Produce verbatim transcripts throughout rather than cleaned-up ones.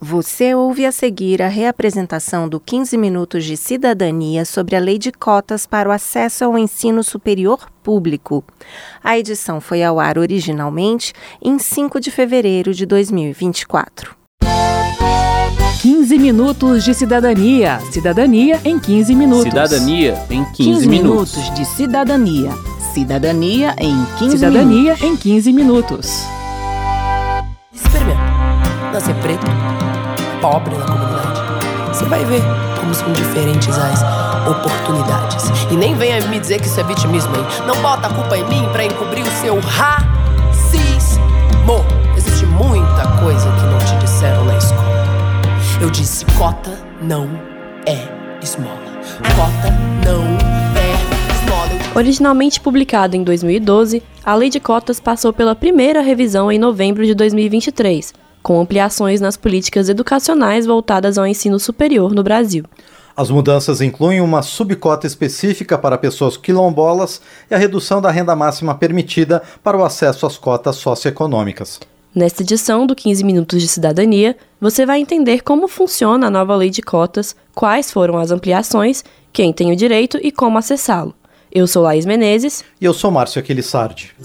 Você ouve a seguir a reapresentação do quinze Minutos de Cidadania sobre a Lei de Cotas para o Acesso ao Ensino Superior Público. A edição foi ao ar originalmente em cinco de fevereiro de dois mil e vinte e quatro. quinze Minutos de Cidadania. Cidadania em quinze minutos. Cidadania em quinze, quinze minutos. minutos de cidadania. Cidadania em quinze Cidadania minutos. em quinze minutos. Experimenta. Nascer preto, pobre na comunidade. Você vai ver como são diferentes as oportunidades. E nem venha me dizer que isso é vitimismo, hein? Não bota a culpa em mim pra encobrir o seu racismo. Existe muita coisa que não te disseram na escola. Eu disse, cota não é esmola. Cota não é esmola. Originalmente publicada em dois mil e doze, a Lei de Cotas passou pela primeira revisão em novembro de dois mil e vinte e três, com ampliações nas políticas educacionais voltadas ao ensino superior no Brasil. As mudanças incluem uma subcota específica para pessoas quilombolas e a redução da renda máxima permitida para o acesso às cotas socioeconômicas. Nesta edição do quinze Minutos de Cidadania, você vai entender como funciona a nova lei de cotas, quais foram as ampliações, quem tem o direito e como acessá-lo. Eu sou Laís Menezes. E eu sou Márcio Aquilissardi.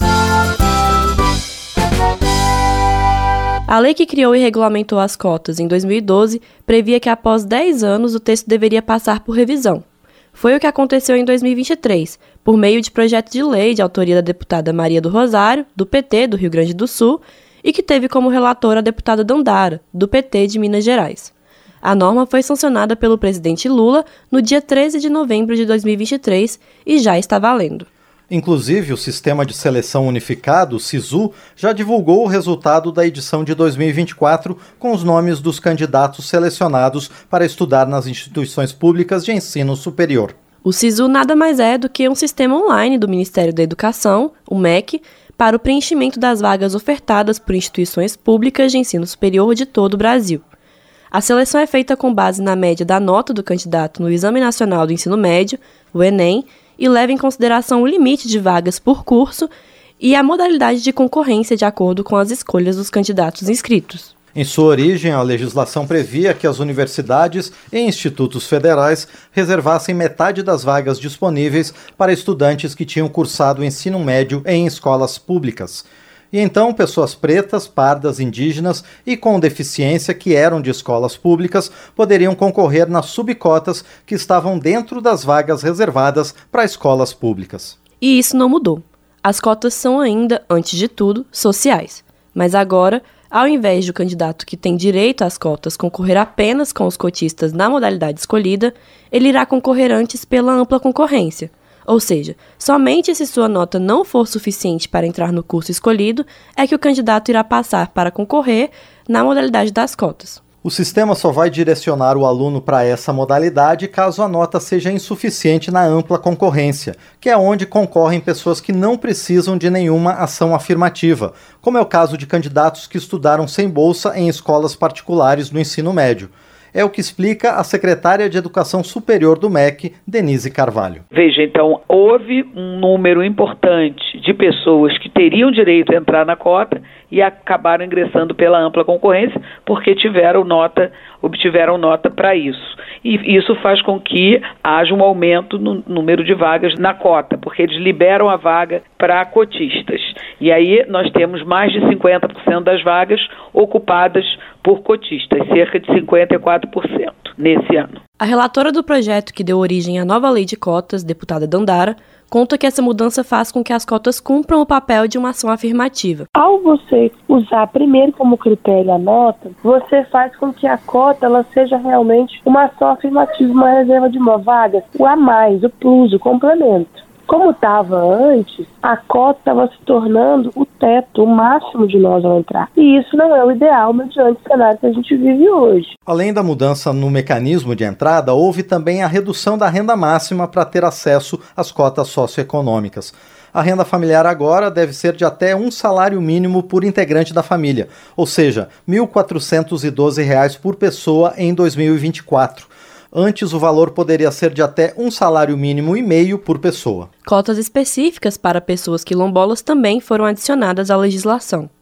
A lei que criou e regulamentou as cotas em dois mil e doze previa que após dez anos o texto deveria passar por revisão. Foi o que aconteceu em dois mil e vinte e três, por meio de projeto de lei de autoria da deputada Maria do Rosário, do P T do Rio Grande do Sul, e que teve como relatora a deputada Dandara, do P T de Minas Gerais. A norma foi sancionada pelo presidente Lula no dia treze de novembro de dois mil e vinte e três e já está valendo. Inclusive, o Sistema de Seleção Unificado, o SISU, já divulgou o resultado da edição de dois mil e vinte e quatro com os nomes dos candidatos selecionados para estudar nas instituições públicas de ensino superior. O SISU nada mais é do que um sistema online do Ministério da Educação, o M E C, para o preenchimento das vagas ofertadas por instituições públicas de ensino superior de todo o Brasil. A seleção é feita com base na média da nota do candidato no Exame Nacional do Ensino Médio, o Enem, e leva em consideração o limite de vagas por curso e a modalidade de concorrência de acordo com as escolhas dos candidatos inscritos. Em sua origem, a legislação previa que as universidades e institutos federais reservassem metade das vagas disponíveis para estudantes que tinham cursado o ensino médio em escolas públicas. E então, pessoas pretas, pardas, indígenas e com deficiência que eram de escolas públicas poderiam concorrer nas subcotas que estavam dentro das vagas reservadas para escolas públicas. E isso não mudou. As cotas são ainda, antes de tudo, sociais. Mas agora, ao invés do candidato que tem direito às cotas concorrer apenas com os cotistas na modalidade escolhida, ele irá concorrer antes pela ampla concorrência. Ou seja, somente se sua nota não for suficiente para entrar no curso escolhido, é que o candidato irá passar para concorrer na modalidade das cotas. O sistema só vai direcionar o aluno para essa modalidade caso a nota seja insuficiente na ampla concorrência, que é onde concorrem pessoas que não precisam de nenhuma ação afirmativa, como é o caso de candidatos que estudaram sem bolsa em escolas particulares no ensino médio. É o que explica a secretária de Educação Superior do M E C, Denise Carvalho. Veja, então, houve um número importante de pessoas que teriam direito a entrar na cota e acabaram ingressando pela ampla concorrência porque tiveram nota, obtiveram nota para isso. E isso faz com que haja um aumento no número de vagas na cota, porque eles liberam a vaga para cotistas. E aí nós temos mais de cinquenta por cento das vagas ocupadas por cotistas, cerca de cinquenta e quatro por cento nesse ano. A relatora do projeto que deu origem à nova lei de cotas, deputada Dandara, conta que essa mudança faz com que as cotas cumpram o papel de uma ação afirmativa. Ao você usar primeiro como critério a nota, você faz com que a cota ela seja realmente uma ação afirmativa, uma reserva de uma vaga, o a mais, o plus, o complemento. Como estava antes, a cota estava se tornando o teto, o máximo de nós ao entrar. E isso não é o ideal mediante o cenário que a gente vive hoje. Além da mudança no mecanismo de entrada, houve também a redução da renda máxima para ter acesso às cotas socioeconômicas. A renda familiar agora deve ser de até um salário mínimo por integrante da família, ou seja, mil quatrocentos e doze reais por pessoa em dois mil e vinte e quatro. Antes, o valor poderia ser de até um salário mínimo e meio por pessoa. Cotas específicas para pessoas quilombolas também foram adicionadas à legislação.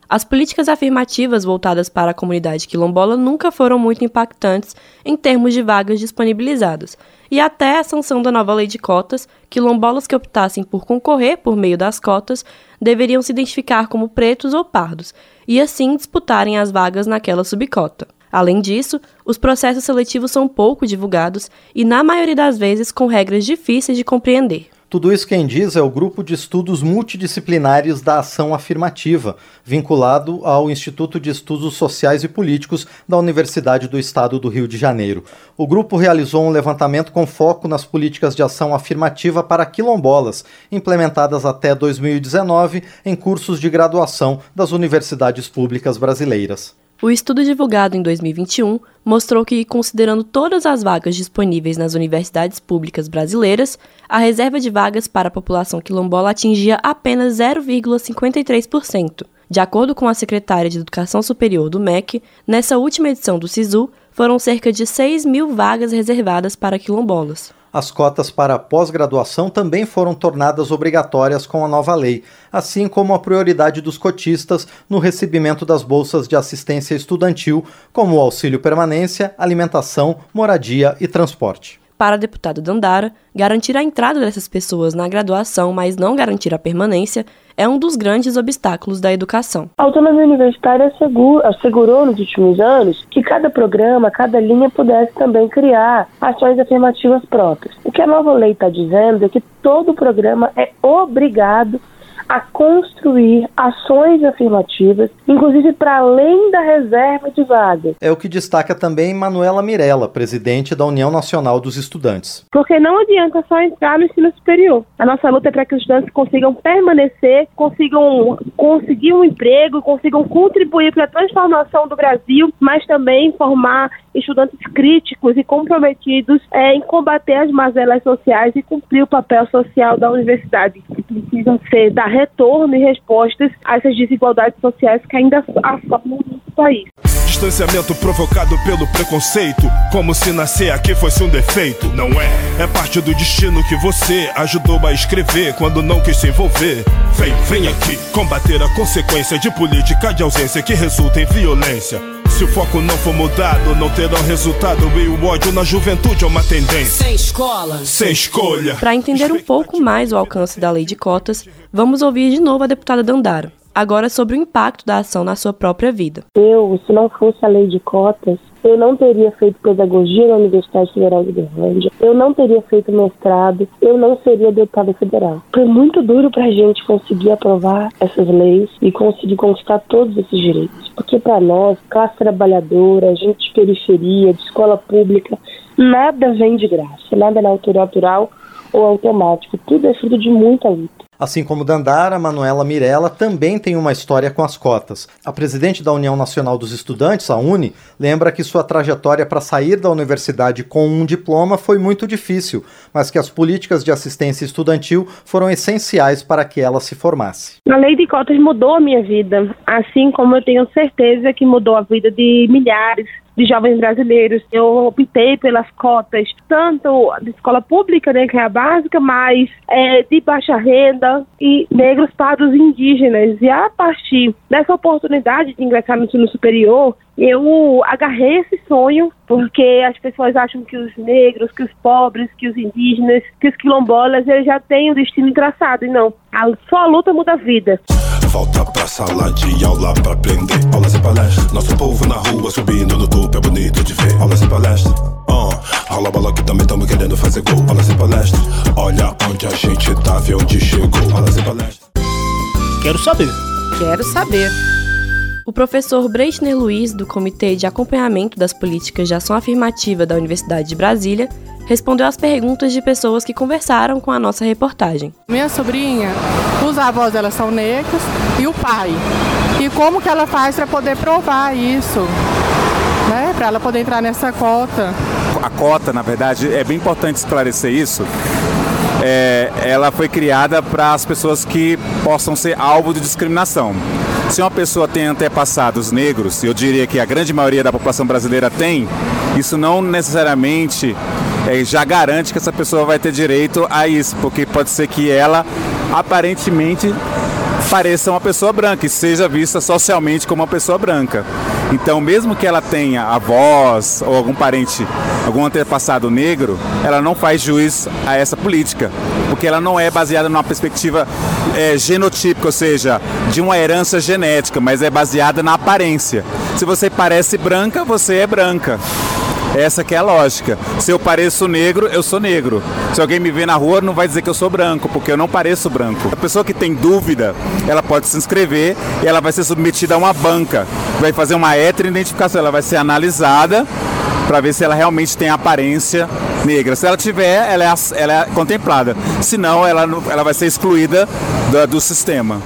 As políticas afirmativas voltadas para a comunidade quilombola nunca foram muito impactantes em termos de vagas disponibilizadas, e até a sanção da nova lei de cotas, quilombolas que optassem por concorrer por meio das cotas deveriam se identificar como pretos ou pardos, e assim disputarem as vagas naquela subcota. Além disso, os processos seletivos são pouco divulgados e, na maioria das vezes, com regras difíceis de compreender. Tudo isso quem diz é o Grupo de Estudos Multidisciplinares da Ação Afirmativa, vinculado ao Instituto de Estudos Sociais e Políticos da Universidade do Estado do Rio de Janeiro. O grupo realizou um levantamento com foco nas políticas de ação afirmativa para quilombolas, implementadas até dois mil e dezenove em cursos de graduação das universidades públicas brasileiras. O estudo divulgado em dois mil e vinte e um mostrou que, considerando todas as vagas disponíveis nas universidades públicas brasileiras, a reserva de vagas para a população quilombola atingia apenas zero vírgula cinquenta e três por cento. De acordo com a secretária de Educação Superior do M E C, nessa última edição do SISU, foram cerca de seis mil vagas reservadas para quilombolas. As cotas para pós-graduação também foram tornadas obrigatórias com a nova lei, assim como a prioridade dos cotistas no recebimento das bolsas de assistência estudantil, como o auxílio permanência, alimentação, moradia e transporte. Para a deputada Dandara, garantir a entrada dessas pessoas na graduação, mas não garantir a permanência, é um dos grandes obstáculos da educação. A autonomia universitária assegurou nos últimos anos que cada programa, cada linha pudesse também criar ações afirmativas próprias. O que a nova lei está dizendo é que todo programa é obrigado a construir ações afirmativas, inclusive para além da reserva de vagas. É o que destaca também Manuela Mirella, presidente da União Nacional dos Estudantes. Porque não adianta só entrar no ensino superior. A nossa luta é para que os estudantes consigam permanecer, consigam conseguir um emprego, consigam contribuir para a transformação do Brasil, mas também formar estudantes críticos e comprometidos é, em combater as mazelas sociais e cumprir o papel social da universidade, que precisam ser dar retorno e respostas a essas desigualdades sociais que ainda assolam no nosso país. Distanciamento provocado pelo preconceito, como se nascer aqui fosse um defeito. Não é, é parte do destino que você ajudou a escrever quando não quis se envolver. Vem, vem aqui, combater a consequência de política de ausência que resulta em violência. Se o foco não for mudado, não terá resultado, e o ódio na juventude é uma tendência. Sem escola, sem escolha. Para entender um pouco mais o alcance da lei de cotas, vamos ouvir de novo a deputada Dandara, agora sobre o impacto da ação na sua própria vida. Eu, se não fosse a lei de cotas, eu não teria feito pedagogia na Universidade Federal de Uberlândia, eu não teria feito mestrado, eu não seria deputada federal. Foi muito duro para a gente conseguir aprovar essas leis e conseguir conquistar todos esses direitos. Porque para nós, classe trabalhadora, gente de periferia, de escola pública, nada vem de graça, nada é natural ou automático, tudo é fruto de muita luta. Assim como Dandara, Manuela Mirella também tem uma história com as cotas. A presidente da União Nacional dos Estudantes, a UNE, lembra que sua trajetória para sair da universidade com um diploma foi muito difícil, mas que as políticas de assistência estudantil foram essenciais para que ela se formasse. A lei de cotas mudou a minha vida, assim como eu tenho certeza que mudou a vida de milhares de jovens brasileiros. Eu optei pelas cotas, tanto de escola pública, né, que é a básica, mas é, de baixa renda e negros, pardos e indígenas. E a partir dessa oportunidade de ingressar no ensino superior, eu agarrei esse sonho, porque as pessoas acham que os negros, que os pobres, que os indígenas, que os quilombolas, eles já têm o destino traçado. E não, a, só a luta muda a vida. Volta pra sala de aula pra aprender. Aulas e palestras. Nosso povo na rua subindo no topo, é bonito de ver. Aulas e palestras. Uh, rola bola que também estamos querendo fazer gol. Aulas e palestras. Olha onde a gente tava e onde chegou. Aulas e palestras. Quero saber. Quero saber. O professor Breitner Luiz, do Comitê de Acompanhamento das Políticas de Ação Afirmativa da Universidade de Brasília, respondeu às perguntas de pessoas que conversaram com a nossa reportagem. Minha sobrinha, os avós dela são negros e o pai. E como que ela faz para poder provar isso? Né? Para ela poder entrar nessa cota. A cota, na verdade, é bem importante esclarecer isso. É, ela foi criada para as pessoas que possam ser alvo de discriminação. Se uma pessoa tem antepassados negros, e eu diria que a grande maioria da população brasileira tem, isso não necessariamente é, já garante que essa pessoa vai ter direito a isso, porque pode ser que ela aparentemente pareça uma pessoa branca e seja vista socialmente como uma pessoa branca. Então, mesmo que ela tenha avós ou algum parente, algum antepassado negro, ela não faz juiz a essa política, porque ela não é baseada numa perspectiva é, genotípica, ou seja, de uma herança genética, mas é baseada na aparência. Se você parece branca, você é branca. Essa que é a lógica. Se eu pareço negro, eu sou negro. Se alguém me vê na rua, não vai dizer que eu sou branco, porque eu não pareço branco. A pessoa que tem dúvida, ela pode se inscrever e ela vai ser submetida a uma banca. Vai fazer uma heteroidentificação, ela vai ser analisada para ver se ela realmente tem aparência negra. Se ela tiver, ela é, ela é contemplada. Se não, ela, ela vai ser excluída do, do sistema.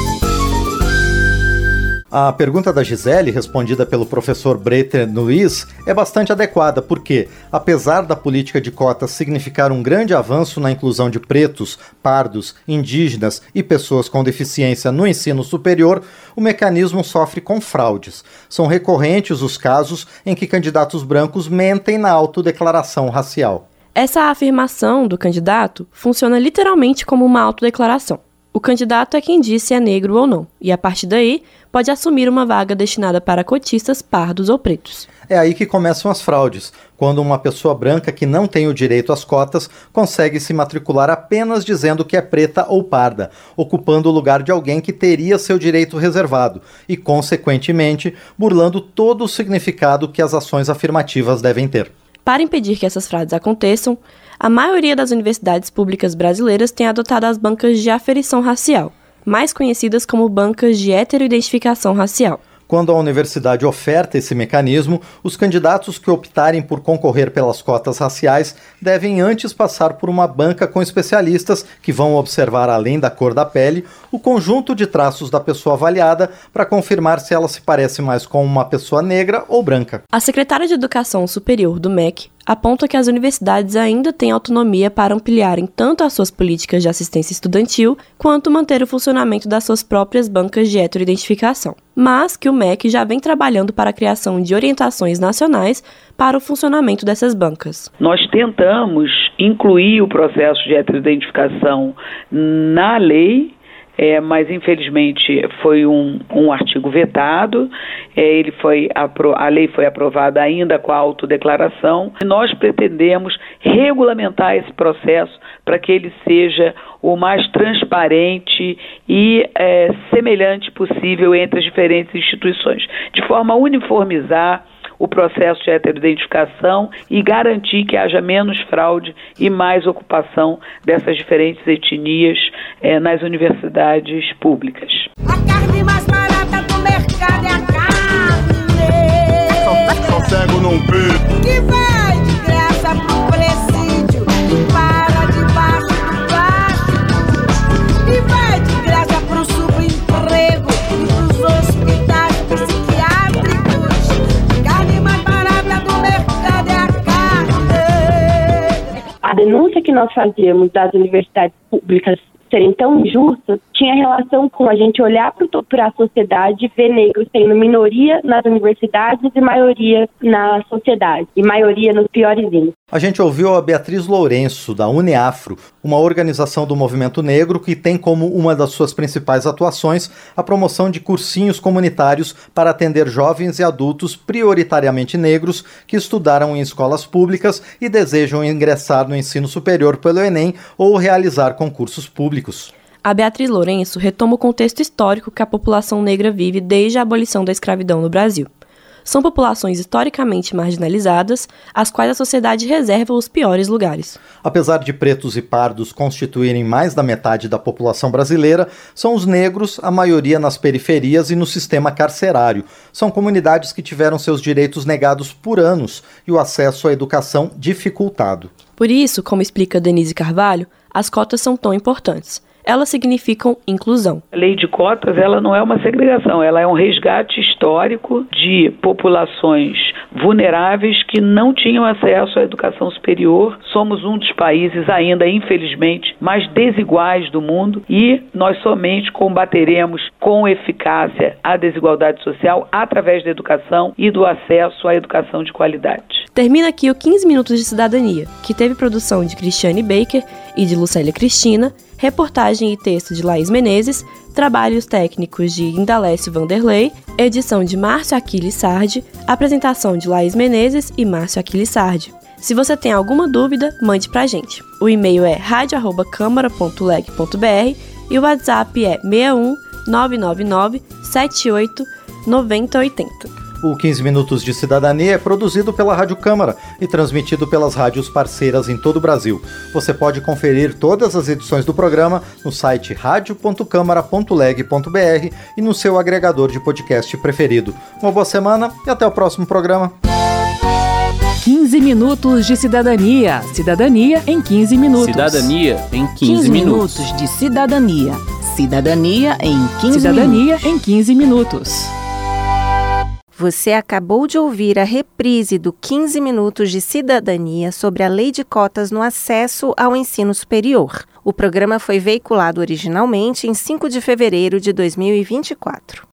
A pergunta da Gisele, respondida pelo professor Breiter Luiz, é bastante adequada, porque, apesar da política de cotas significar um grande avanço na inclusão de pretos, pardos, indígenas e pessoas com deficiência no ensino superior, o mecanismo sofre com fraudes. São recorrentes os casos em que candidatos brancos mentem na autodeclaração racial. Essa afirmação do candidato funciona literalmente como uma autodeclaração. O candidato é quem diz se é negro ou não, e a partir daí pode assumir uma vaga destinada para cotistas, pardos ou pretos. É aí que começam as fraudes, quando uma pessoa branca que não tem o direito às cotas consegue se matricular apenas dizendo que é preta ou parda, ocupando o lugar de alguém que teria seu direito reservado e, consequentemente, burlando todo o significado que as ações afirmativas devem ter. Para impedir que essas fraudes aconteçam, a maioria das universidades públicas brasileiras tem adotado as bancas de aferição racial, mais conhecidas como bancas de heteroidentificação racial. Quando a universidade oferta esse mecanismo, os candidatos que optarem por concorrer pelas cotas raciais devem antes passar por uma banca com especialistas que vão observar, além da cor da pele, o conjunto de traços da pessoa avaliada para confirmar se ela se parece mais com uma pessoa negra ou branca. A secretária de Educação Superior do M E C aponta que as universidades ainda têm autonomia para ampliarem tanto as suas políticas de assistência estudantil, quanto manter o funcionamento das suas próprias bancas de heteroidentificação, mas que o M E C já vem trabalhando para a criação de orientações nacionais para o funcionamento dessas bancas. Nós tentamos incluir o processo de heteroidentificação na lei, É, mas infelizmente foi um, um artigo vetado, é, ele foi, a lei foi aprovada ainda com a autodeclaração, e nós pretendemos regulamentar esse processo para que ele seja o mais transparente e é, semelhante possível entre as diferentes instituições, de forma a uniformizar o processo de heteroidentificação e garantir que haja menos fraude e mais ocupação dessas diferentes etnias eh, nas universidades públicas. A carne mais barata do mercado é a carne. Só cego num peito. Que vai de graça pro presídio e para debaixo do plástico. E vai de graça pro subemprego e pros hospitais psiquiátricos. A denúncia que nós fazíamos das universidades públicas serem tão injustas tinha relação com a gente olhar para a sociedade e ver negros sendo minoria nas universidades e maioria na sociedade, e maioria nos piores índices. A gente ouviu a Beatriz Lourenço, da UniAfro, uma organização do movimento negro que tem como uma das suas principais atuações a promoção de cursinhos comunitários para atender jovens e adultos prioritariamente negros que estudaram em escolas públicas e desejam ingressar no ensino superior pelo Enem ou realizar concursos públicos. A Beatriz Lourenço retoma o contexto histórico que a população negra vive desde a abolição da escravidão no Brasil. São populações historicamente marginalizadas, às quais a sociedade reserva os piores lugares. Apesar de pretos e pardos constituírem mais da metade da população brasileira, são os negros a maioria nas periferias e no sistema carcerário. São comunidades que tiveram seus direitos negados por anos e o acesso à educação dificultado. Por isso, como explica Denise Carvalho, as cotas são tão importantes. Elas significam inclusão. A lei de cotas, ela não é uma segregação, ela é um resgate histórico de populações vulneráveis que não tinham acesso à educação superior. Somos um dos países ainda, infelizmente, mais desiguais do mundo e nós somente combateremos com eficácia a desigualdade social através da educação e do acesso à educação de qualidade. Termina aqui o quinze Minutos de Cidadania, que teve produção de Cristiane Baker e de Lucélia Cristina, reportagem e texto de Laís Menezes, trabalhos técnicos de Indalécio Vanderlei, edição de Márcio Aquiles Sardi, apresentação de Laís Menezes e Márcio Aquiles Sardi. Se você tem alguma dúvida, mande pra gente. O e-mail é rádio arroba câmara ponto leg ponto br e o WhatsApp é seis um nove nove nove sete oito nove zero oito zero. O quinze Minutos de Cidadania é produzido pela Rádio Câmara e transmitido pelas rádios parceiras em todo o Brasil. Você pode conferir todas as edições do programa no site rádio ponto câmara ponto leg ponto br e no seu agregador de podcast preferido. Uma boa semana e até o próximo programa. quinze Minutos de Cidadania. Cidadania em quinze minutos. Cidadania em quinze minutos de cidadania. Cidadania em quinze Cidadania em quinze minutos. Você acabou de ouvir a reprise do quinze Minutos de Cidadania sobre a Lei de Cotas no acesso ao ensino superior. O programa foi veiculado originalmente em cinco de fevereiro de dois mil e vinte e quatro.